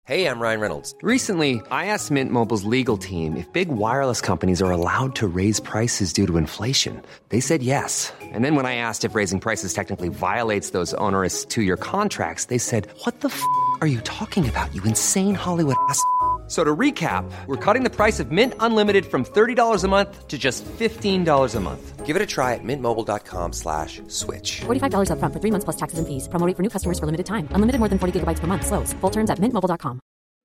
Hey, I'm Ryan Reynolds. Recently, I asked Mint Mobile's legal team if big wireless companies are allowed to raise prices due to inflation. They said yes. And then when I asked if raising prices technically violates those onerous two-year contracts, they said, "What the f*** are you talking about, you insane Hollywood ass?" So to recap, we're cutting the price of Mint Unlimited from $30 a month to just $15 a month. Give it a try at mintmobile.com/switch. $45 up front for 3 months plus taxes and fees. Promo rate for new customers for limited time. Unlimited more than 40 gigabytes per month. Slows full terms at mintmobile.com.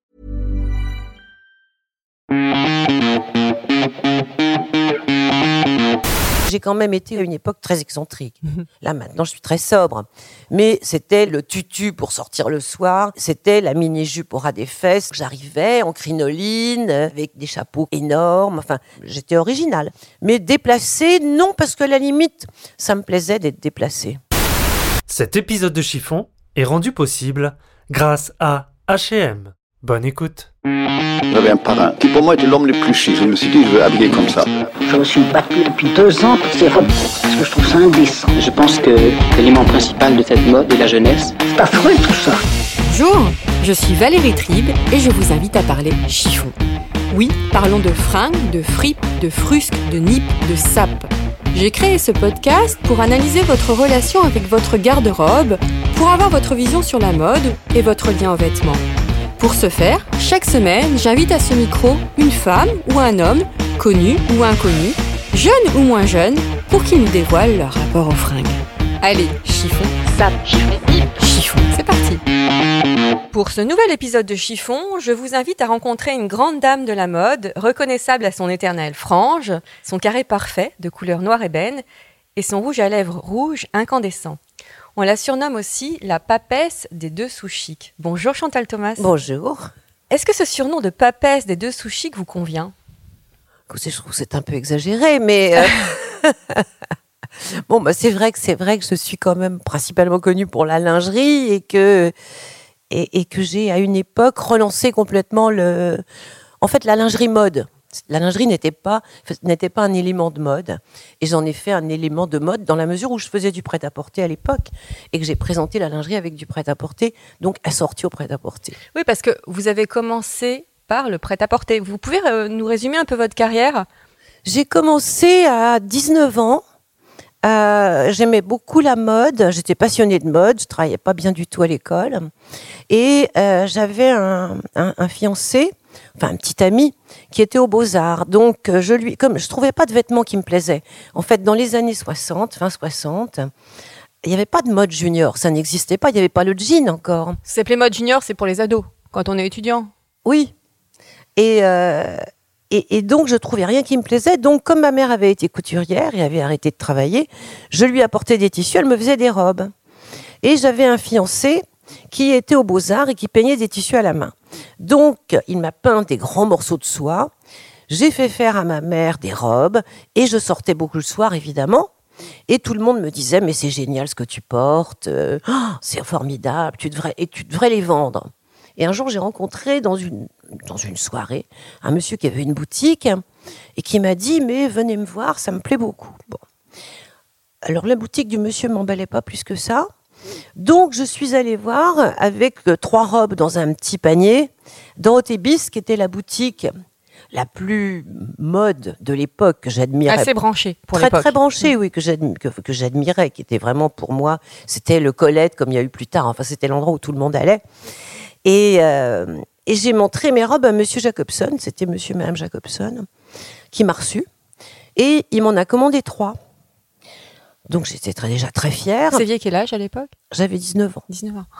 J'ai quand même été à une époque très excentrique. Là, maintenant, je suis très sobre. Mais c'était le tutu pour sortir le soir. C'était la mini-jupe au ras des fesses. J'arrivais en crinoline, avec des chapeaux énormes. Enfin, j'étais originale. Mais déplacée, non, parce que à la limite, ça me plaisait d'être déplacée. Cet épisode de Chiffon est rendu possible grâce à H&M. Bonne écoute. J'avais un parrain qui pour moi était l'homme le plus chic. Je me suis dit, je veux habiller comme ça. Je me suis battu depuis 2 ans pour ces robes, parce que je trouve ça indécent. Je pense que l'élément principal de cette mode est la jeunesse. C'est affreux tout ça. Bonjour, je suis Valérie Tribe et je vous invite à parler chiffon. Oui, parlons de fringues, de fripes, de frusques, de nippes, de sapes. J'ai créé ce podcast pour analyser votre relation avec votre garde-robe, pour avoir votre vision sur la mode et votre lien aux vêtements. Pour ce faire, chaque semaine, j'invite à ce micro une femme ou un homme, connu ou inconnu, jeune ou moins jeune, pour qu'ils nous dévoilent leur rapport aux fringues. Allez, chiffon, sape, chiffon, c'est parti. Pour ce nouvel épisode de Chiffon, je vous invite à rencontrer une grande dame de la mode, reconnaissable à son éternelle frange, son carré parfait de couleur noire ébène et son rouge à lèvres rouge incandescent. On la surnomme aussi la papesse des deux sous chics. Bonjour Chantal Thomas. Bonjour. Est-ce que ce surnom de papesse des deux sous chics vous convient ? Écoutez, je trouve que c'est un peu exagéré, mais... Bon, bah, c'est vrai que je suis quand même principalement connue pour la lingerie et que j'ai, à une époque, relancé complètement la lingerie mode. La lingerie n'était pas un élément de mode, et j'en ai fait un élément de mode dans la mesure où je faisais du prêt-à-porter à l'époque et que j'ai présenté la lingerie avec du prêt-à-porter, donc assorti au prêt-à-porter. Oui, parce que vous avez commencé par le prêt-à-porter. Vous pouvez nous résumer un peu votre carrière ? J'ai commencé à 19 ans. J'aimais beaucoup la mode, j'étais passionnée de mode, je travaillais pas bien du tout à l'école, et j'avais un fiancé, enfin un petit ami, qui était aux Beaux-Arts. Donc comme je trouvais pas de vêtements qui me plaisaient. En fait, dans les années 60, fin 60, il y avait pas de mode junior, ça n'existait pas, il y avait pas le jean encore. Ça s'appelait mode junior, c'est pour les ados, quand on est étudiant. Oui. Et donc, je trouvais rien qui me plaisait. Donc, comme ma mère avait été couturière et avait arrêté de travailler, je lui apportais des tissus, elle me faisait des robes. Et j'avais un fiancé qui était aux Beaux-Arts et qui peignait des tissus à la main. Donc, il m'a peint des grands morceaux de soie. J'ai fait faire à ma mère des robes et je sortais beaucoup le soir, évidemment. Et tout le monde me disait, mais c'est génial ce que tu portes, c'est formidable, tu devrais les vendre. Et un jour, j'ai rencontré dans une soirée un monsieur qui avait une boutique et qui m'a dit « Mais venez me voir, ça me plaît beaucoup. » Bon. Alors, la boutique du monsieur ne m'emballait pas plus que ça. Donc, je suis allée voir avec 3 robes dans un petit panier dans Haute-Ibis, qui était la boutique la plus mode de l'époque, que j'admirais. Assez branchée pour très, l'époque. Très branchée, oui, que j'admirais, qui était vraiment pour moi, c'était le Colette, comme il y a eu plus tard. Enfin, c'était l'endroit où tout le monde allait. Et j'ai montré mes robes à Monsieur Jacobson, c'était Monsieur et Madame Jacobson, qui m'a reçue. Et il m'en a commandé 3. Donc j'étais déjà très fière. Vous aviez quel âge à l'époque ? J'avais 19 ans. 19 ans.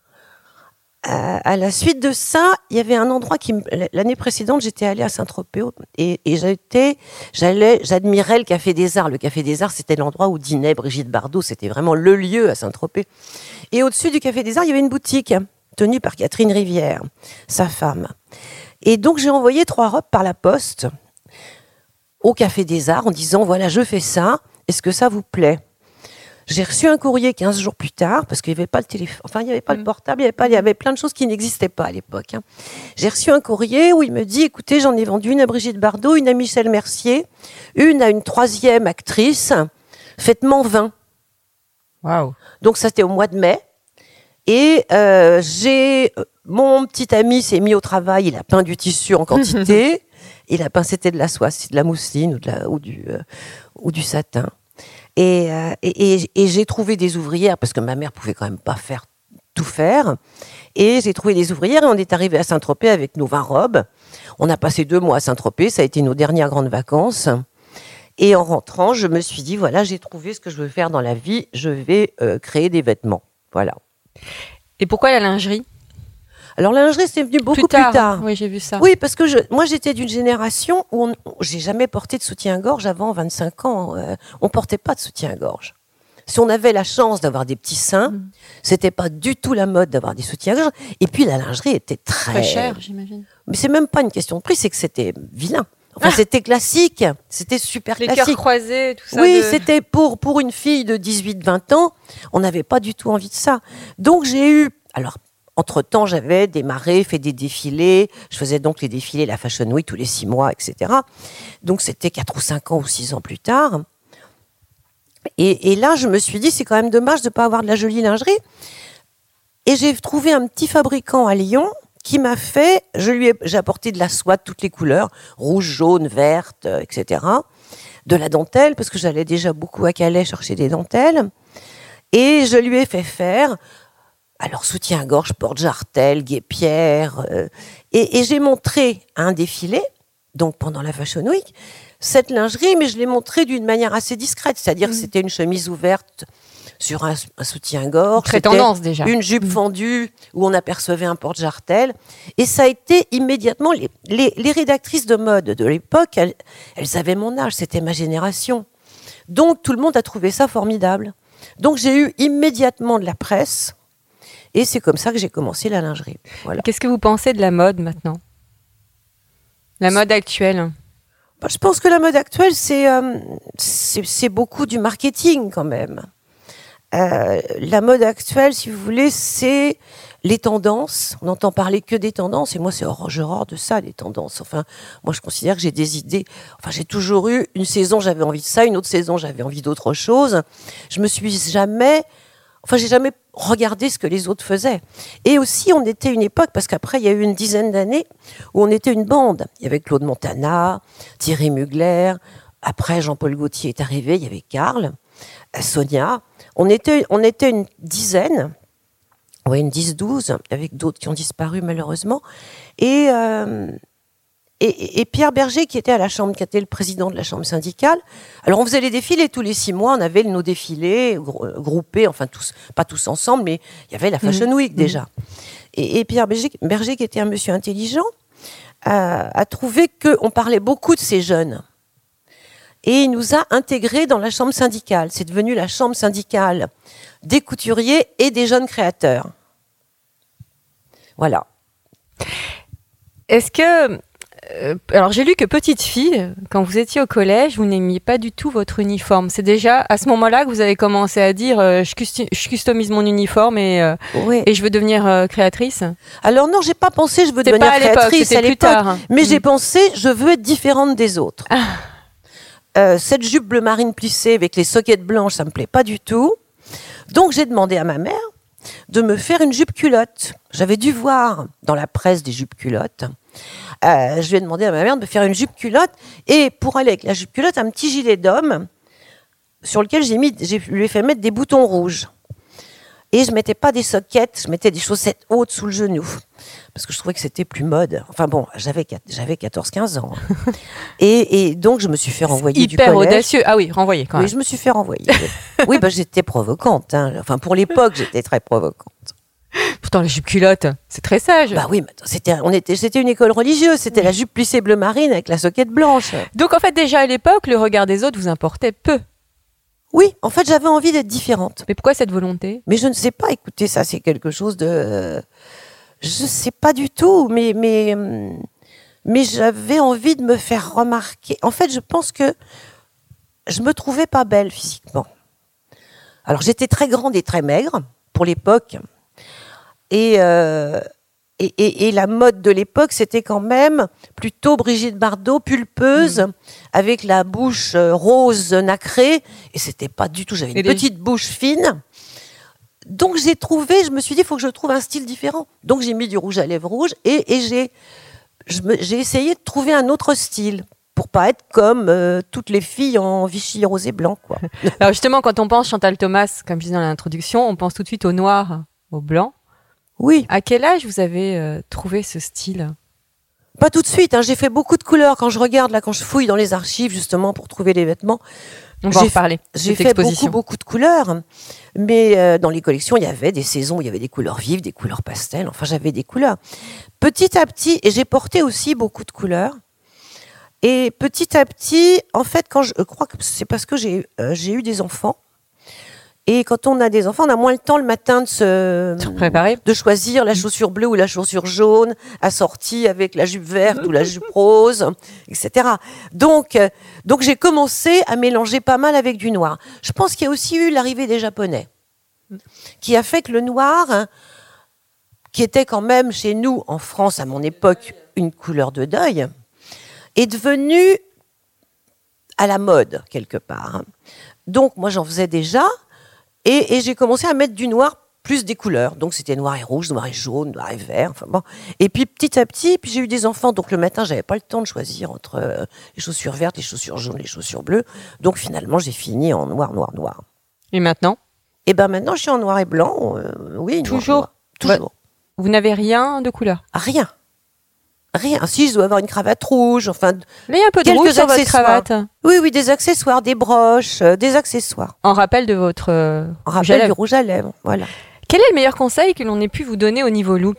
À la suite de ça, il y avait un endroit l'année précédente, j'étais allée à Saint-Tropez et j'admirais le Café des Arts. Le Café des Arts, c'était l'endroit où dînait Brigitte Bardot. C'était vraiment le lieu à Saint-Tropez. Et au-dessus du Café des Arts, il y avait une boutique tenue par Catherine Rivière, sa femme. Et donc, j'ai envoyé 3 robes par la poste au Café des Arts en disant, voilà, je fais ça, est-ce que ça vous plaît ? J'ai reçu un courrier 15 jours plus tard, parce qu'il n'y avait pas le téléphone, enfin, il n'y avait pas le portable, il y avait plein de choses qui n'existaient pas à l'époque. J'ai reçu un courrier où il me dit, écoutez, j'en ai vendu une à Brigitte Bardot, une à Michel Mercier, une à une 3e actrice, faites-m'en 20. Waouh. Donc, ça, c'était au mois de mai. Et mon petit ami s'est mis au travail, il a peint du tissu en quantité. Il a peint, c'était de la soie, c'est de la mousseline ou du satin. Et j'ai trouvé des ouvrières, parce que ma mère pouvait quand même pas tout faire. Et j'ai trouvé des ouvrières et on est arrivé à Saint-Tropez avec nos 20 robes. On a passé 2 mois à Saint-Tropez, ça a été nos dernières grandes vacances. Et en rentrant, je me suis dit, voilà, j'ai trouvé ce que je veux faire dans la vie, je vais créer des vêtements. Voilà. Et pourquoi la lingerie ? Alors la lingerie, c'est venu beaucoup plus tard. Oui, j'ai vu ça. Oui, parce que moi, j'étais d'une génération où j'ai jamais porté de soutien-gorge avant 25 ans. On portait pas de soutien-gorge. Si on avait la chance d'avoir des petits seins, c'était pas du tout la mode d'avoir des soutiens-gorge. Et puis la lingerie était très cher, j'imagine. Mais c'est même pas une question de prix, c'est que c'était vilain. Enfin, c'était classique, c'était super les classique. Les cœurs croisés, tout ça. Oui, c'était pour une fille de 18-20 ans, on n'avait pas du tout envie de ça. Donc j'ai eu... Alors, entre-temps, j'avais démarré, fait des défilés. Je faisais donc les défilés, la Fashion Week, tous les 6 mois, etc. Donc c'était 4 ou 5 ans ou 6 ans plus tard. Et là, je me suis dit, c'est quand même dommage de ne pas avoir de la jolie lingerie. Et j'ai trouvé un petit fabricant à Lyon qui m'a fait, j'ai apporté de la soie de toutes les couleurs, rouge, jaune, verte, etc. De la dentelle, parce que j'allais déjà beaucoup à Calais chercher des dentelles. Et je lui ai fait faire, alors soutien-gorge, porte-jartel, guêpière. Et j'ai montré un défilé, donc pendant la Fashion Week, cette lingerie, mais je l'ai montrée d'une manière assez discrète. C'est-à-dire que c'était une chemise ouverte sur un soutien-gorge. Très tendance déjà. Une jupe fendue où on apercevait un porte-jartel. Et ça a été immédiatement... Les rédactrices de mode de l'époque, elles avaient mon âge, c'était ma génération. Donc tout le monde a trouvé ça formidable. Donc j'ai eu immédiatement de la presse. Et c'est comme ça que j'ai commencé la lingerie. Voilà. Qu'est-ce que vous pensez de la mode maintenant ? La mode actuelle ? Je pense que la mode actuelle, c'est beaucoup du marketing quand même. La mode actuelle, si vous voulez, c'est les tendances. On n'entend parler que des tendances. Et moi, j'ai horreur de ça, les tendances. Enfin, moi, je considère que j'ai des idées. Enfin, j'ai toujours eu une saison, j'avais envie de ça. Une autre saison, j'avais envie d'autre chose. j'ai jamais regardé ce que les autres faisaient. Et aussi, on était une époque, parce qu'après, il y a eu une dizaine d'années où on était une bande. Il y avait Claude Montana, Thierry Mugler. Après, Jean-Paul Gaultier est arrivé. Il y avait Karl, Sonia. On était une dizaine, une 10-12, avec d'autres qui ont disparu malheureusement. Et Pierre Berger, qui était qui était le président de la chambre syndicale. Alors, on faisait les défilés tous les 6 mois. On avait nos défilés groupés, enfin, pas tous ensemble, mais il y avait la Fashion Week déjà. Et Pierre Berger, qui était un monsieur intelligent, a trouvé qu'on parlait beaucoup de ces jeunes. Et il nous a intégrés dans la chambre syndicale. C'est devenu la chambre syndicale des couturiers et des jeunes créateurs. Voilà. Est-ce que... alors j'ai lu que petite fille, quand vous étiez au collège, vous n'aimiez pas du tout votre uniforme. C'est déjà à ce moment-là que vous avez commencé à dire je customise mon uniforme et je veux devenir créatrice. Alors non, j'ai pas pensé je veux devenir créatrice à l'époque, tard. Mais j'ai pensé je veux être différente des autres. Cette jupe bleu marine plissée avec les soquettes blanches, ça me plaît pas du tout. Donc j'ai demandé à ma mère de me faire une jupe culotte. J'avais dû voir dans la presse des jupes culottes. Je lui ai demandé à ma mère de me faire une jupe culotte et pour aller avec la jupe culotte, un petit gilet d'homme sur lequel je lui ai fait mettre des boutons rouges. Et je mettais pas des soquettes, je mettais des chaussettes hautes sous le genou parce que je trouvais que c'était plus mode. Enfin bon, j'avais 14-15 ans. Et donc je me suis fait renvoyer du collège. Hyper audacieux. Ah oui, renvoyer quand même. Oui, je me suis fait renvoyer. Oui, j'étais provocante. Enfin, pour l'époque, j'étais très provocante. Pourtant, la jupe culotte, c'est très sage. Bah oui, mais c'était une école religieuse. C'était la jupe plissée bleu marine avec la soquette blanche. Donc, en fait, déjà à l'époque, le regard des autres vous importait peu. Oui, en fait, j'avais envie d'être différente. Mais pourquoi cette volonté ? Mais je ne sais pas. Écoutez, ça, c'est quelque chose de... Je ne sais pas du tout, mais j'avais envie de me faire remarquer. En fait, je pense que je me trouvais pas belle physiquement. Alors, j'étais très grande et très maigre pour l'époque. Et la mode de l'époque, c'était quand même plutôt Brigitte Bardot, pulpeuse, avec la bouche rose nacrée. Et c'était pas du tout... J'avais une petite bouche fine. Donc je me suis dit, il faut que je trouve un style différent. Donc j'ai mis du rouge à lèvres rouge et j'ai essayé de trouver un autre style pour pas être comme toutes les filles en Vichy rose et blanc, quoi. Alors justement, quand on pense Chantal Thomas, comme je disais dans l'introduction, on pense tout de suite au noir, au blanc. Oui. À quel âge vous avez trouvé ce style ? Pas tout de suite, hein. J'ai fait beaucoup de couleurs. Quand je regarde, là, quand je fouille dans les archives, justement, pour trouver les vêtements. On va en reparler. J'ai fait beaucoup de couleurs. Mais dans les collections, il y avait des saisons où il y avait des couleurs vives, des couleurs pastel. Enfin, j'avais des couleurs. Petit à petit, et j'ai porté aussi beaucoup de couleurs. Et petit à petit, en fait, je crois que c'est parce que j'ai eu des enfants. Et quand on a des enfants, on a moins le temps le matin de se préparer, de choisir la chaussure bleue ou la chaussure jaune, assortie avec la jupe verte ou la jupe rose, etc. Donc j'ai commencé à mélanger pas mal avec du noir. Je pense qu'il y a aussi eu l'arrivée des Japonais, qui a fait que le noir, qui était quand même chez nous, en France, à mon époque, une couleur de deuil, est devenu à la mode, quelque part. Donc moi, j'en faisais déjà. Et j'ai commencé à mettre du noir plus des couleurs. Donc c'était noir et rouge, noir et jaune, noir et vert. Enfin bon. Et puis petit à petit, j'ai eu des enfants. Donc le matin, j'avais pas le temps de choisir entre les chaussures vertes, les chaussures jaunes, les chaussures bleues. Donc finalement, j'ai fini en noir. Et maintenant ? Et ben maintenant, je suis en noir et blanc. Oui, toujours. Toujours. Vous n'avez rien de couleur ? Rien. Si, je dois avoir une cravate rouge. Enfin, mais il y a un peu de rouge sur votre cravate. Oui, des accessoires, des broches, des accessoires. En rappel de votre du rouge à lèvres, voilà. Quel est le meilleur conseil que l'on ait pu vous donner au niveau look ?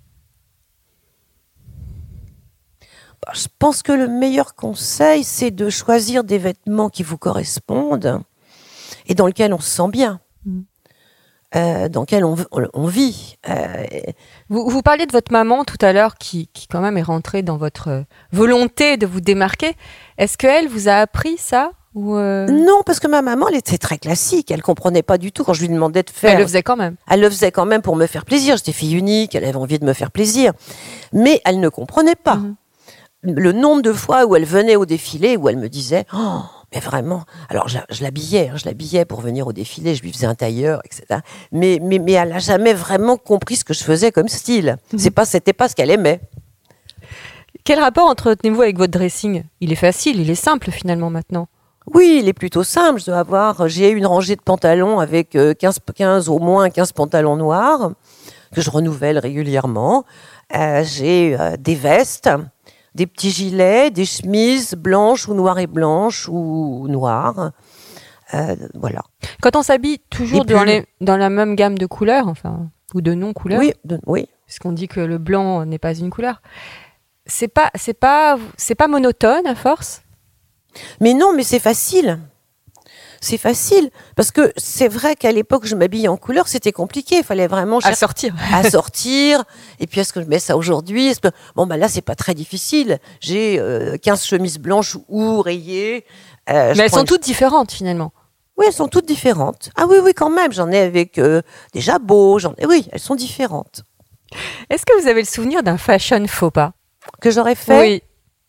Je pense que le meilleur conseil, c'est de choisir des vêtements qui vous correspondent et dans lesquels on se sent bien. Dans lequel on vit. Vous parliez de votre maman tout à l'heure qui quand même est rentrée dans votre volonté de vous démarquer. Est-ce qu'elle vous a appris ça ou Non, parce que ma maman, elle était très classique. Elle comprenait pas du tout quand je lui demandais de faire. Elle le faisait quand même. Elle le faisait quand même pour me faire plaisir. J'étais fille unique, elle avait envie de me faire plaisir. Mais elle ne comprenait pas. Le nombre de fois où elle venait au défilé, où elle me disait... Oh, mais vraiment, alors je l'habillais pour venir au défilé, je lui faisais un tailleur, etc. Mais elle n'a jamais vraiment compris ce que je faisais comme style. C'était pas ce qu'elle aimait. Quel rapport entretenez-vous avec votre dressing ? Il est facile, il est simple finalement maintenant. Oui, il est plutôt simple. J'ai une rangée de pantalons avec 15 pantalons noirs que je renouvelle régulièrement. J'ai des vestes. Des petits gilets, des chemises blanches ou noires et blanches ou noires. Voilà. Quand on s'habille toujours dans la même gamme de couleurs, enfin, ou de non-couleurs, oui. Parce qu'on dit que le blanc n'est pas une couleur, c'est pas monotone à force ? Mais non, mais c'est facile. C'est facile, parce que c'est vrai qu'à l'époque, je m'habillais en couleur, c'était compliqué, il fallait vraiment sortir. Et puis, est-ce que je mets ça aujourd'hui ? Là, c'est pas très difficile. J'ai 15 chemises blanches ou rayées. Mais elles sont toutes différentes, finalement. Oui, elles sont toutes différentes. Ah oui, quand même, j'en ai avec des jabots, oui, elles sont différentes. Est-ce que vous avez le souvenir d'un fashion faux pas ? Que j'aurais fait ? Oui.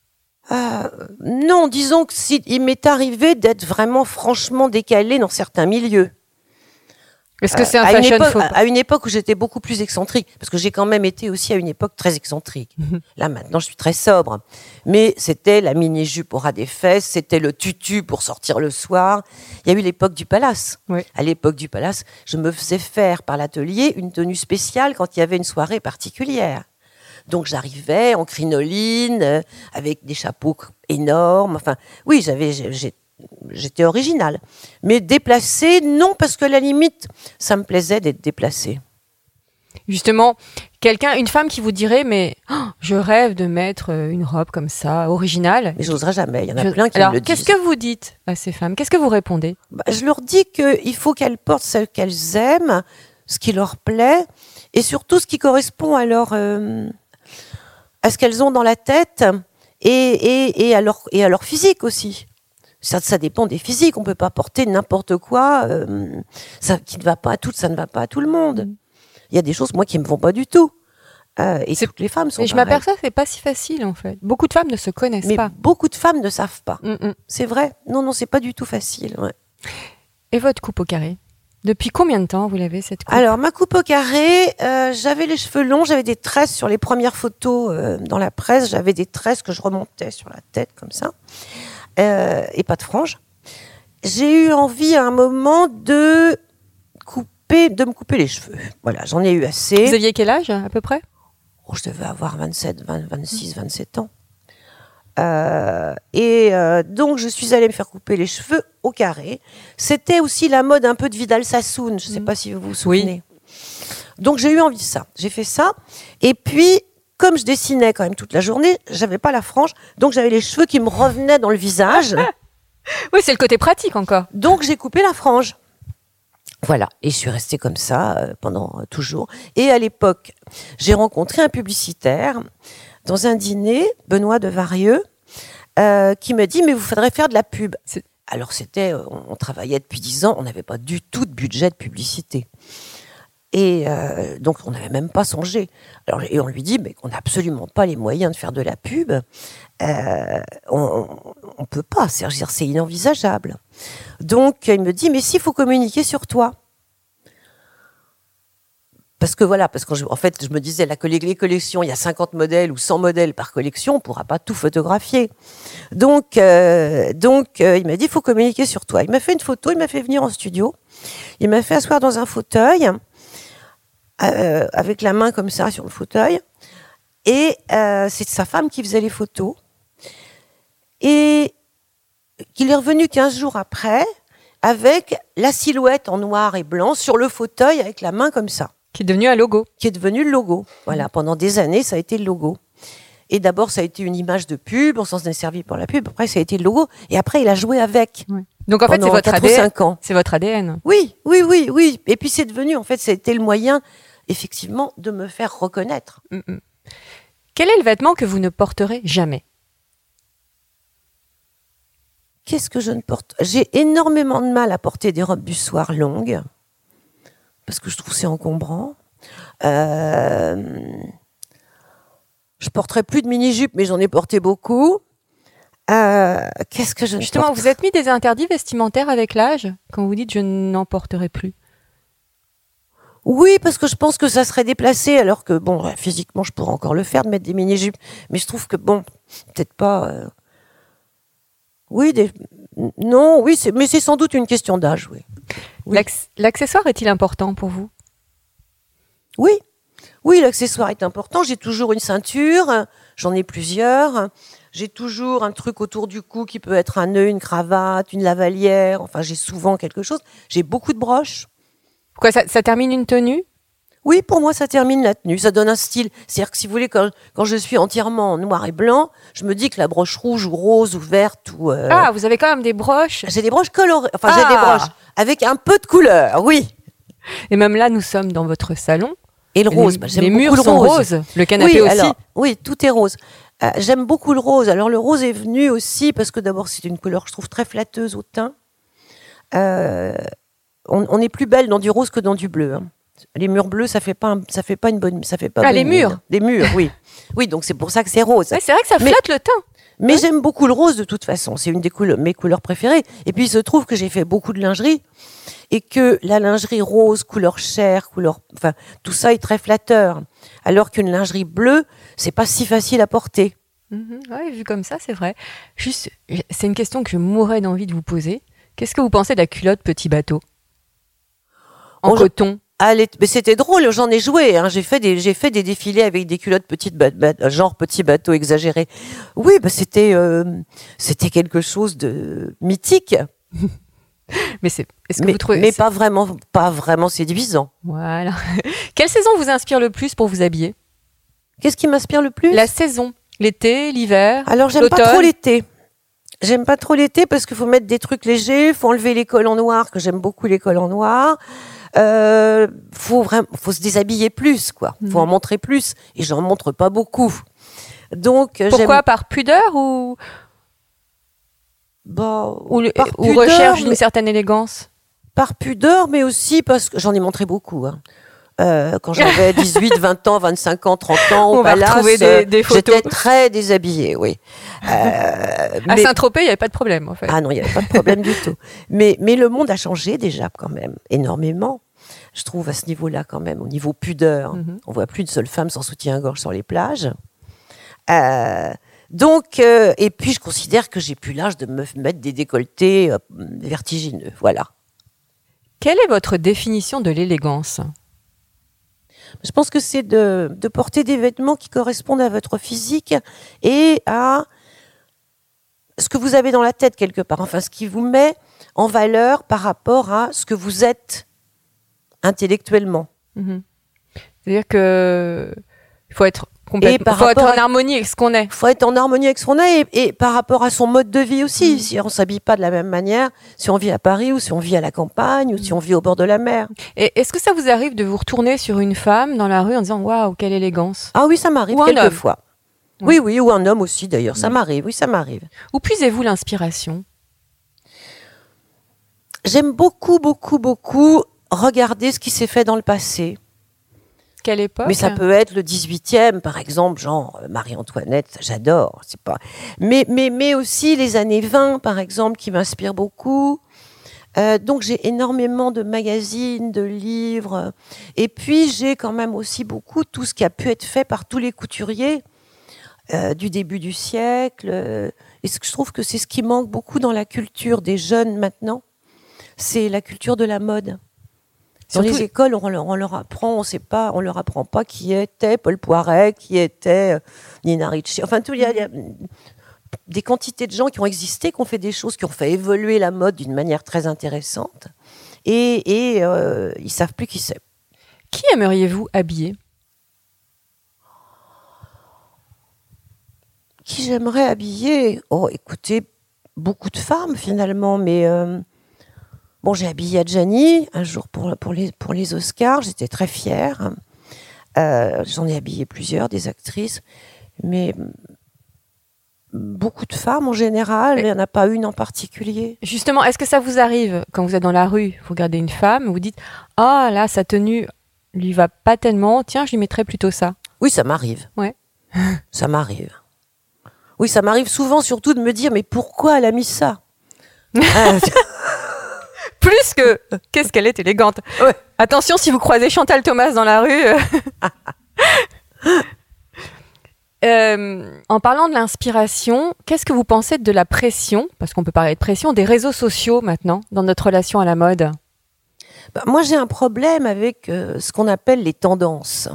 Non, disons que il m'est arrivé d'être vraiment franchement décalée dans certains milieux. Est-ce que c'est un fashion faux pas ? À une époque où j'étais beaucoup plus excentrique, parce que j'ai quand même été aussi à une époque très excentrique. Là, maintenant, je suis très sobre. Mais c'était la mini-jupe au ras des fesses, c'était le tutu pour sortir le soir. Il y a eu l'époque du Palace. Oui. À l'époque du Palace, je me faisais faire par l'atelier une tenue spéciale quand il y avait une soirée particulière. Donc j'arrivais en crinoline, avec des chapeaux énormes. Enfin, oui, j'étais originale. Mais déplacée, non, parce que à la limite, ça me plaisait d'être déplacée. Justement, une femme qui vous dirait, mais je rêve de mettre une robe comme ça, originale. Mais j'oserais jamais, il y en a plein qui me le disent. Qu'est-ce que vous dites à ces femmes ? Qu'est-ce que vous répondez ? Je leur dis qu'il faut qu'elles portent ce qu'elles aiment, ce qui leur plaît, et surtout ce qui correspond à à ce qu'elles ont dans la tête et à leur physique aussi. Ça dépend des physiques. On ne peut pas porter n'importe quoi qui ne va pas à toutes, ça ne va pas à tout le monde. Il y a des choses, moi, qui ne me vont pas du tout. Et toutes les femmes sont pareilles. Je m'aperçois que ce n'est pas si facile, en fait. Beaucoup de femmes ne se connaissent pas. Beaucoup de femmes ne savent pas. C'est vrai. Non, c'est pas du tout facile. Ouais. Et votre coupe au carré ? Depuis combien de temps vous l'avez, cette coupe? Alors, ma coupe au carré, j'avais les cheveux longs, j'avais des tresses sur les premières photos dans la presse, j'avais des tresses que je remontais sur la tête, comme ça, et pas de franges. J'ai eu envie à un moment de me couper les cheveux. Voilà, j'en ai eu assez. Vous aviez quel âge, à peu près? Je devais avoir 26, 27 ans. Donc, je suis allée me faire couper les cheveux au carré. C'était aussi la mode un peu de Vidal Sassoon. Je ne sais pas si vous vous souvenez. Oui. Donc, j'ai eu envie de ça. J'ai fait ça. Et puis, comme je dessinais quand même toute la journée, j'avais pas la frange. Donc, j'avais les cheveux qui me revenaient dans le visage. Oui, c'est le côté pratique encore. Donc, j'ai coupé la frange. Voilà, et je suis restée comme ça pendant toujours. Et à l'époque, j'ai rencontré un publicitaire dans un dîner, Benoît de Varieux, qui me dit « Mais vous faudrait faire de la pub ». Alors on travaillait depuis 10 ans, on n'avait pas du tout de budget de publicité. Et donc, on n'avait même pas songé. Et on lui dit mais on n'a absolument pas les moyens de faire de la pub. On ne peut pas, c'est inenvisageable. Donc, il me dit, mais si, il faut communiquer sur toi. Parce que en fait, je me disais, les collections, il y a 50 modèles ou 100 modèles par collection, on ne pourra pas tout photographier. Donc, il m'a dit, il faut communiquer sur toi. Il m'a fait une photo, il m'a fait venir en studio. Il m'a fait asseoir dans un fauteuil, avec la main comme ça sur le fauteuil. Et c'est sa femme qui faisait les photos. Et qu'il est revenu 15 jours après, avec la silhouette en noir et blanc sur le fauteuil, avec la main comme ça. Qui est devenu un logo. Qui est devenu le logo. Voilà, pendant des années, ça a été le logo. Et d'abord, ça a été une image de pub, on s'en est servi pour la pub. Après, ça a été le logo. Et après, il a joué avec. Ouais. Donc, en fait, c'est votre ADN. C'est votre ADN. Oui. Et puis, c'est devenu, en fait, ça a été le moyen, effectivement, de me faire reconnaître. Quel est le vêtement que vous ne porterez jamais? Qu'est-ce que je ne porte? J'ai énormément de mal à porter des robes du soir longues, parce que je trouve c'est encombrant. Je porterai plus de mini-jupe, mais j'en ai porté beaucoup. Qu'est-ce que je ne Justement, vous êtes mis des interdits vestimentaires avec l'âge, quand vous dites « je n'en porterai plus ». Oui, parce que je pense que ça serait déplacé, alors que, physiquement, je pourrais encore le faire, de mettre des mini-jupes. Mais je trouve que, peut-être pas... mais c'est sans doute une question d'âge, oui. L'accessoire est-il important pour vous? Oui, l'accessoire est important. J'ai toujours une ceinture, j'en ai plusieurs. J'ai toujours un truc autour du cou qui peut être un nœud, une cravate, une lavalière. Enfin, j'ai souvent quelque chose. J'ai beaucoup de broches. Pourquoi ça termine une tenue? Oui, pour moi, ça termine la tenue. Ça donne un style. C'est-à-dire que si vous voulez, quand je suis entièrement en noir et blanc, je me dis que la broche rouge ou rose ou verte ou... Ah, vous avez quand même des broches? J'ai des broches colorées. Enfin, j'ai des broches avec un peu de couleur, oui. Et même là, nous sommes dans votre salon. Et le rose, les murs sont roses. Le canapé aussi. Oui, tout est rose. J'aime beaucoup le rose. Alors, le rose est venu aussi parce que d'abord, c'est une couleur que je trouve très flatteuse au teint. On est plus belle dans du rose que dans du bleu. Hein. Les murs bleus, ça fait pas une bonne, ça fait pas. Les murs. Des murs, oui. Oui, donc c'est pour ça que c'est rose. Ouais, c'est vrai que ça flatte le teint. Mais j'aime beaucoup le rose de toute façon. C'est une des mes couleurs préférées. Et puis il se trouve que j'ai fait beaucoup de lingerie et que la lingerie rose, couleur chair, tout ça est très flatteur. Alors qu'une lingerie bleue, c'est pas si facile à porter. Oui, vu comme ça, c'est vrai. Juste, c'est une question que je mourrais d'envie de vous poser. Qu'est-ce que vous pensez de la culotte petit bateau en coton? Mais c'était drôle, j'en ai joué. Hein. J'ai fait des défilés avec des culottes genre petit bateau exagéré. Oui, c'était quelque chose de mythique. Mais est-ce que vous trouvez? Mais pas vraiment séduisant. Voilà. Quelle saison vous inspire le plus pour vous habiller? Qu'est-ce qui m'inspire le plus? La saison, l'été, l'hiver. Alors j'aime pas trop l'été. J'aime pas trop l'été parce qu'il faut mettre des trucs légers, faut enlever les cols en noir, que j'aime beaucoup les cols en noir. Faut se déshabiller plus, quoi. Faut en montrer plus, et j'en montre pas beaucoup. Donc pourquoi, par pudeur ou recherche d'une certaine élégance? Par pudeur, mais aussi parce que j'en ai montré beaucoup. Hein. Quand j'avais 18, 20 ans, 25 ans, 30 ans, On va retrouver des photos. J'étais très déshabillée, oui. À Saint-Tropez, il n'y avait pas de problème, en fait. Ah non, il n'y avait pas de problème du tout. Mais le monde a changé déjà, quand même, énormément. Je trouve à ce niveau-là, quand même, au niveau pudeur. On ne voit plus une seule femme sans soutien-gorge sur les plages. Donc, et puis je considère que j'ai plus l'âge de me mettre des décolletés vertigineux, voilà. Quelle est votre définition de l'élégance ? Je pense que c'est de porter des vêtements qui correspondent à votre physique et à ce que vous avez dans la tête quelque part. Enfin, ce qui vous met en valeur par rapport à ce que vous êtes intellectuellement. C'est-à-dire que il faut être en harmonie avec ce qu'on est. Il faut être en harmonie avec ce qu'on est et par rapport à son mode de vie aussi. Si on ne s'habille pas de la même manière, si on vit à Paris ou si on vit à la campagne ou si on vit au bord de la mer. Et est-ce que ça vous arrive de vous retourner sur une femme dans la rue en disant « Waouh, quelle élégance !» Ah oui, ça m'arrive quelquefois. Oui, ou un homme aussi d'ailleurs, ça m'arrive, oui, ça m'arrive. Où puisez-vous l'inspiration ? J'aime beaucoup, beaucoup, beaucoup regarder ce qui s'est fait dans le passé. Quelle époque ? Mais ça peut être le 18e, par exemple, genre Marie-Antoinette, ça, j'adore. C'est pas... mais aussi les années 20, par exemple, qui m'inspirent beaucoup. Donc j'ai énormément de magazines, de livres. Et puis j'ai quand même aussi beaucoup tout ce qui a pu être fait par tous les couturiers du début du siècle. Et je trouve que c'est ce qui manque beaucoup dans la culture des jeunes maintenant. C'est la culture de la mode. Dans les écoles, on leur apprend, on leur apprend pas qui était Paul Poiret, qui était Nina Ricci. Enfin, il y a des quantités de gens qui ont existé, qui ont fait des choses, qui ont fait évoluer la mode d'une manière très intéressante. Et ils savent plus qui c'est. Qui aimeriez-vous habiller ? Qui j'aimerais habiller ? Oh, écoutez, beaucoup de femmes finalement, mais... Bon, j'ai habillé Adjani un jour pour les Oscars, j'étais très fière. J'en ai habillé plusieurs, des actrices, mais beaucoup de femmes en général, il n'y en a pas une en particulier. Justement, est-ce que ça vous arrive, quand vous êtes dans la rue, vous regardez une femme, vous dites « Ah, là, sa tenue lui va pas tellement, tiens, je lui mettrais plutôt ça ». Oui, ça m'arrive. Ouais. Ça m'arrive. Oui, ça m'arrive souvent surtout de me dire « Mais pourquoi elle a mis ça ?» Plus que qu'est-ce qu'elle est élégante. Ouais. Attention, si vous croisez Chantal Thomas dans la rue. En parlant de l'inspiration, qu'est-ce que vous pensez de la pression, parce qu'on peut parler de pression, des réseaux sociaux maintenant, dans notre relation à la mode ? Moi, j'ai un problème avec ce qu'on appelle les tendances.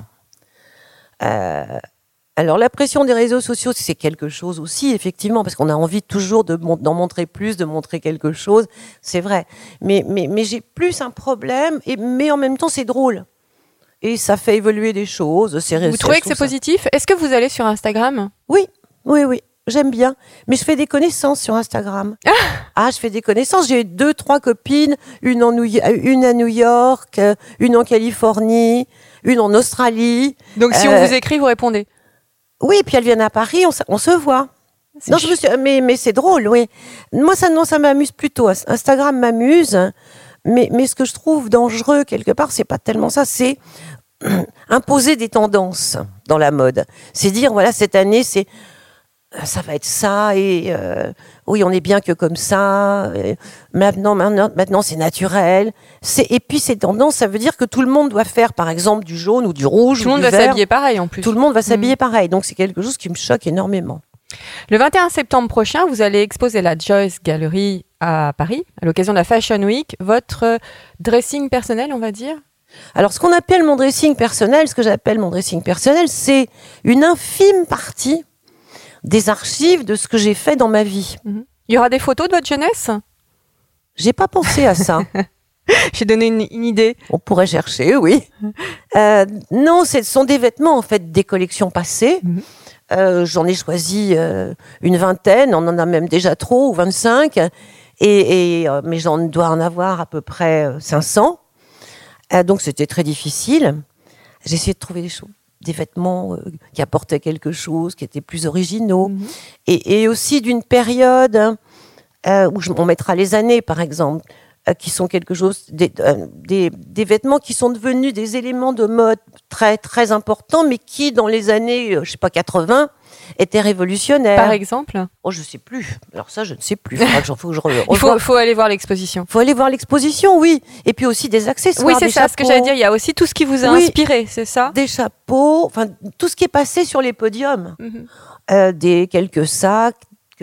Alors, la pression des réseaux sociaux, c'est quelque chose aussi, effectivement, parce qu'on a envie toujours d'en montrer plus, de montrer quelque chose, c'est vrai. Mais j'ai plus un problème, mais en même temps, c'est drôle. Et ça fait évoluer des choses. Vous trouvez que c'est positif ? Est-ce que vous allez sur Instagram ? Oui, j'aime bien. Mais je fais des connaissances sur Instagram. Je fais des connaissances. J'ai 2-3 copines, une à New York, une en Californie, une en Australie. Donc, si on vous écrit, vous répondez ? Oui, puis elles viennent à Paris, on se voit. Non, mais c'est drôle, oui. Moi, ça m'amuse plutôt. Instagram m'amuse, mais ce que je trouve dangereux quelque part, c'est pas tellement ça, c'est imposer des tendances dans la mode. C'est dire, voilà, cette année, ça va être ça, et oui, on est bien que comme ça. Maintenant, c'est naturel. Et puis ces tendances, ça veut dire que tout le monde doit faire, par exemple, du jaune ou du rouge. Tout le monde va s'habiller pareil en plus. Tout le monde va s'habiller pareil. Donc c'est quelque chose qui me choque énormément. Le 21 septembre prochain, vous allez exposer à la Joyce Gallery à Paris, à l'occasion de la Fashion Week, votre dressing personnel, on va dire. Alors, ce qu'on appelle mon dressing personnel, c'est une infime partie des archives de ce que j'ai fait dans ma vie. Il y aura des photos de votre jeunesse ? J'ai pas pensé à ça. J'ai donné une idée. On pourrait chercher, oui. Non, ce sont des vêtements, en fait, des collections passées. J'en ai choisi une vingtaine, on en a même déjà trop, ou 25. Mais j'en dois en avoir à peu près 500. Donc, c'était très difficile. J'ai essayé de trouver des vêtements qui apportaient quelque chose, qui étaient plus originaux. Et aussi d'une période où on mettra les années, par exemple. qui sont quelque chose, des vêtements qui sont devenus des éléments de mode très, très importants, mais qui, dans les années, 80, étaient révolutionnaires. Par exemple ? Oh, je sais plus. Alors ça, je ne sais plus. Faut que je Il faut aller voir l'exposition. Faut aller voir l'exposition, oui. Et puis aussi des accessoires. Oui, c'est ça, chapeaux, ce que j'allais dire. Il y a aussi tout ce qui vous a inspiré, c'est ça ? Des chapeaux, enfin, tout ce qui est passé sur les podiums. Quelques sacs,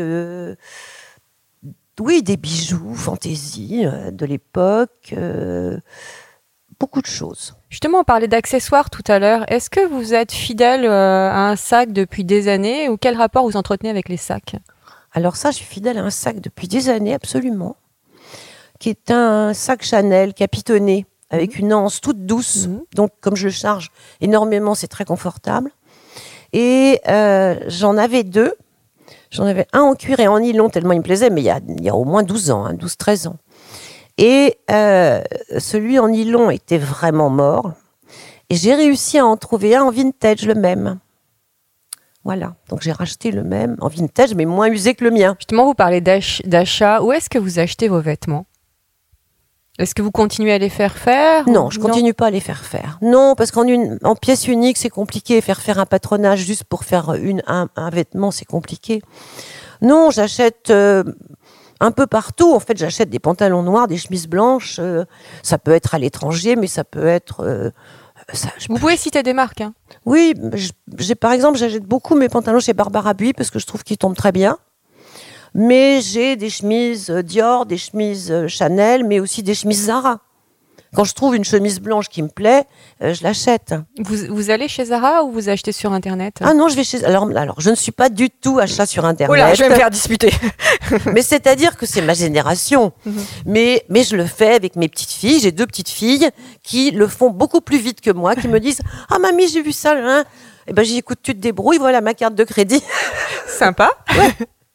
oui, des bijoux, fantaisie de l'époque, beaucoup de choses. Justement, on parlait d'accessoires tout à l'heure. Est-ce que vous êtes fidèle à un sac depuis des années ou quel rapport vous entretenez avec les sacs ? Alors ça, je suis fidèle à un sac depuis des années, absolument, qui est un sac Chanel capitonné avec une anse toute douce. Donc, comme je le charge énormément, c'est très confortable. Et j'en avais 2. J'en avais un en cuir et en nylon, tellement il me plaisait, mais il y a au moins 12 ans, 12-13 ans. Et celui en nylon était vraiment mort. Et j'ai réussi à en trouver un en vintage, le même. Voilà, donc j'ai racheté le même en vintage, mais moins usé que le mien. Justement, vous parlez d'achat. Où est-ce que vous achetez vos vêtements ? Est-ce que vous continuez à les faire faire ? Non, je continue pas à les faire faire. Non, parce qu'en pièce unique, c'est compliqué. Faire un patronage juste pour faire un vêtement, c'est compliqué. Non, j'achète un peu partout. En fait, j'achète des pantalons noirs, des chemises blanches. Ça peut être à l'étranger, mais ça peut être... Vous pouvez citer des marques, hein ? Oui, par exemple, j'achète beaucoup mes pantalons chez Barbara Buis parce que je trouve qu'ils tombent très bien. Mais j'ai des chemises Dior, des chemises Chanel, mais aussi des chemises Zara. Quand je trouve une chemise blanche qui me plaît, je l'achète. Vous allez chez Zara ou vous achetez sur Internet ? Ah non, je vais chez... Alors, je ne suis pas du tout achat sur Internet. Oh là, je vais me faire disputer. Mais c'est-à-dire que c'est ma génération. Mais je le fais avec mes petites filles. J'ai 2 petites filles qui le font beaucoup plus vite que moi, qui me disent « Ah mamie, j'ai vu ça. Hein. » Eh ben, j'ai dit « Écoute, tu te débrouilles, voilà ma carte de crédit. » Sympa. Ouais.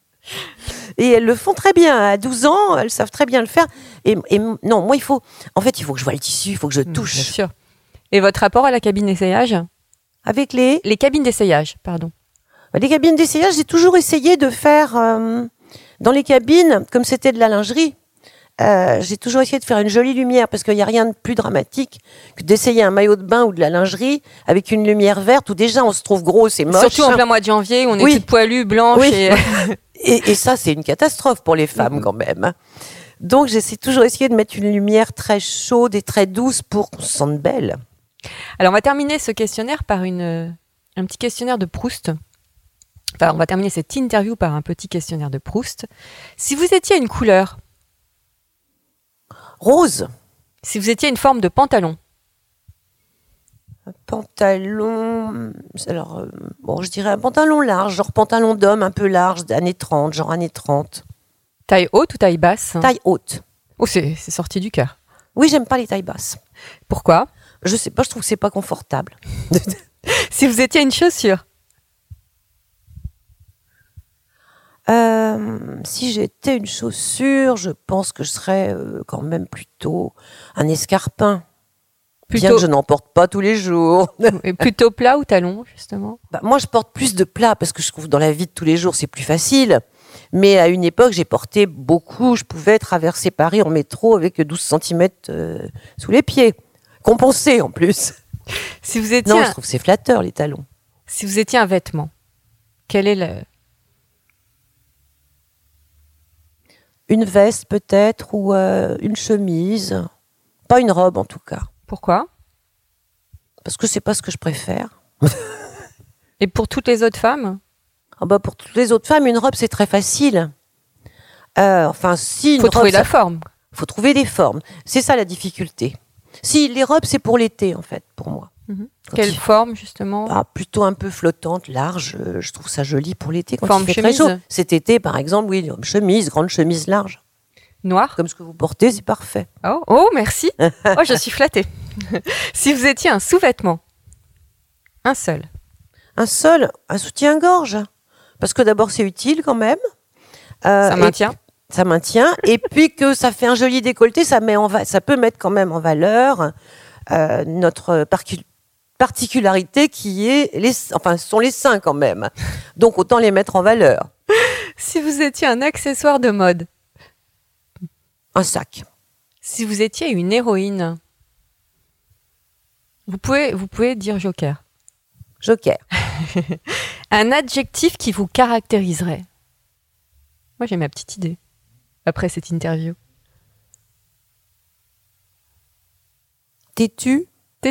Et elles le font très bien. À 12 ans, elles savent très bien le faire. Et non, moi, il faut que je vois le tissu, il faut que je touche. Bien sûr. Et votre rapport à la cabine d'essayage ? Avec les cabines d'essayage, pardon. Les cabines d'essayage, j'ai toujours essayé de faire dans les cabines, comme c'était de la lingerie, j'ai toujours essayé de faire une jolie lumière parce qu'il n'y a rien de plus dramatique que d'essayer un maillot de bain ou de la lingerie avec une lumière verte où déjà on se trouve gros, c'est moche. Surtout en plein mois de janvier où on est toutes poilues, blanches. Oui. Et ça, c'est une catastrophe pour les femmes quand même. Donc j'ai toujours essayé de mettre une lumière très chaude et très douce pour qu'on se sente belle. Alors on va terminer ce questionnaire par un petit questionnaire de Proust. Enfin, on va terminer cette interview par un petit questionnaire de Proust. Si vous étiez une couleur... Rose. Si vous étiez une forme de pantalon. Un pantalon... Alors, je dirais un pantalon large, genre pantalon d'homme un peu large, années 30, genre années 30. Taille haute ou taille basse ? Taille haute. Oh, c'est sorti du cœur. Oui, j'aime pas les tailles basses. Pourquoi ? Je sais pas, je trouve que c'est pas confortable. Si vous étiez une chaussure. Si j'étais une chaussure, je pense que je serais quand même plutôt un escarpin. Bien que je n'en porte pas tous les jours. Et plutôt plat ou talon, justement ? Moi, je porte plus de plats parce que je trouve dans la vie de tous les jours, c'est plus facile. Mais à une époque, j'ai porté beaucoup. Je pouvais traverser Paris en métro avec 12 cm sous les pieds. Compensé, en plus. Si vous étiez je trouve que c'est flatteur, les talons. Si vous étiez un vêtement, quel est le... Une veste, peut-être, ou une chemise. Pas une robe, en tout cas. Pourquoi ? Parce que c'est pas ce que je préfère. Et pour toutes les autres femmes ? Pour toutes les autres femmes, une robe, c'est très facile. Si. Faut trouver la forme. Faut trouver des formes. C'est ça la difficulté. Si, les robes, c'est pour l'été, en fait, pour moi. Quelle forme, justement ? Plutôt un peu flottante, large. Je trouve ça joli pour l'été. Quand forme il fait chemise. très chaud. Cet été, par exemple, oui, chemise, grande chemise large. Noire ? Comme ce que vous portez, c'est parfait. Oh, merci. Oh, je suis flattée. Si vous étiez un sous-vêtement, un seul. Un seul, un soutien-gorge. Parce que d'abord, c'est utile quand même. Ça maintient. Ça maintient. Et puis que ça fait un joli décolleté, ça peut mettre quand même en valeur notre particularité qui est... ce sont les seins quand même. Donc, autant les mettre en valeur. Si vous étiez un accessoire de mode. Un sac. Si vous étiez une héroïne, vous pouvez dire Joker. Joker. Un adjectif qui vous caractériserait. Moi, j'ai ma petite idée après cette interview. Têtu.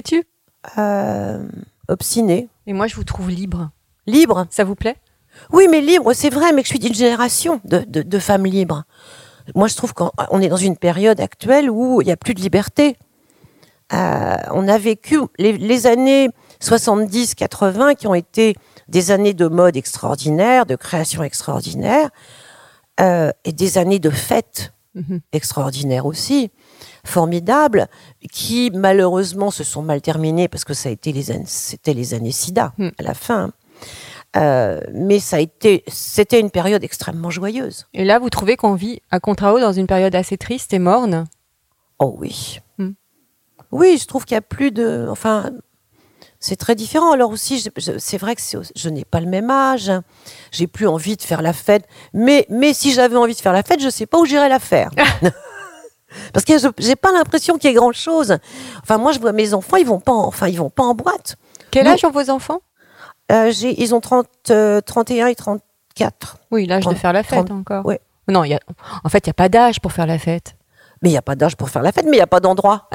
Obstiné. Et moi, je vous trouve libre. Libre. Ça vous plaît ? Oui, mais libre, c'est vrai, mais que je suis d'une génération de femmes libres. Moi, je trouve qu'on est dans une période actuelle où il n'y a plus de liberté. On a vécu les années 70-80 qui ont été des années de mode extraordinaire, de création extraordinaire, et des années de fêtes extraordinaires aussi, formidables, qui malheureusement se sont mal terminées parce que c'était les années SIDA à la fin. Mais c'était une période extrêmement joyeuse. Et là, vous trouvez qu'on vit à contrario dans une période assez triste et morne ? Oh oui. Oui, je trouve qu'il n'y a plus de... Enfin, c'est très différent. Alors aussi, c'est vrai que je n'ai pas le même âge. J'ai plus envie de faire la fête. Mais si j'avais envie de faire la fête, je ne sais pas où j'irais la faire. Parce que j'ai pas l'impression qu'il y ait grand-chose. Enfin, moi, je vois mes enfants, ils vont pas en boîte. Quel âge ont vos enfants ? Ils ont 31 et 34. Oui, l'âge de faire la fête encore. Oui. Non, en fait, il n'y a pas d'âge pour faire la fête. Mais il n'y a pas d'âge pour faire la fête, mais il n'y a pas d'endroit.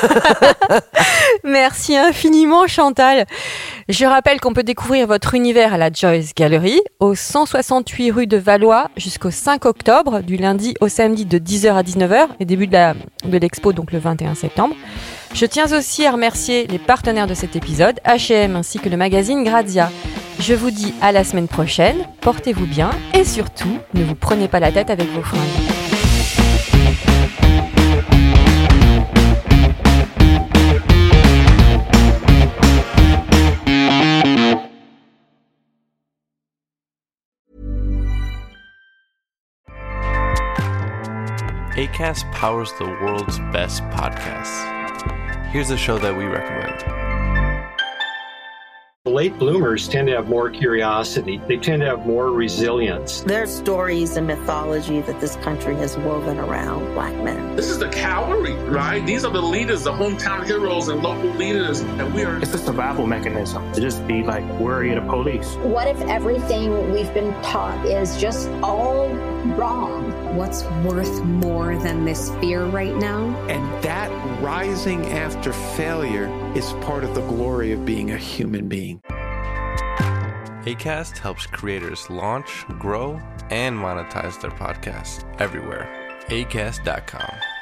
Merci infiniment, Chantal. Je rappelle qu'on peut découvrir votre univers à la Joyce Gallery, au 168 rue de Valois, jusqu'au 5 octobre, du lundi au samedi de 10h à 19h, et début de l'expo, donc le 21 septembre. Je tiens aussi à remercier les partenaires de cet épisode, H&M ainsi que le magazine Grazia. Je vous dis à la semaine prochaine, portez-vous bien et surtout, ne vous prenez pas la tête avec vos fringues. Acast powers the world's best podcasts. Here's a show that we recommend. Late bloomers tend to have more curiosity. They tend to have more resilience. There's stories and mythology that this country has woven around Black men. This is the cavalry, right? These are the leaders, the hometown heroes and local leaders. And we are... It's a survival mechanism to just be like worried of the police. What if everything we've been taught is just all wrong? What's worth more than this fear right now? And that rising after failure is part of the glory of being a human being. Acast helps creators launch, grow, and monetize their podcasts everywhere. Acast.com.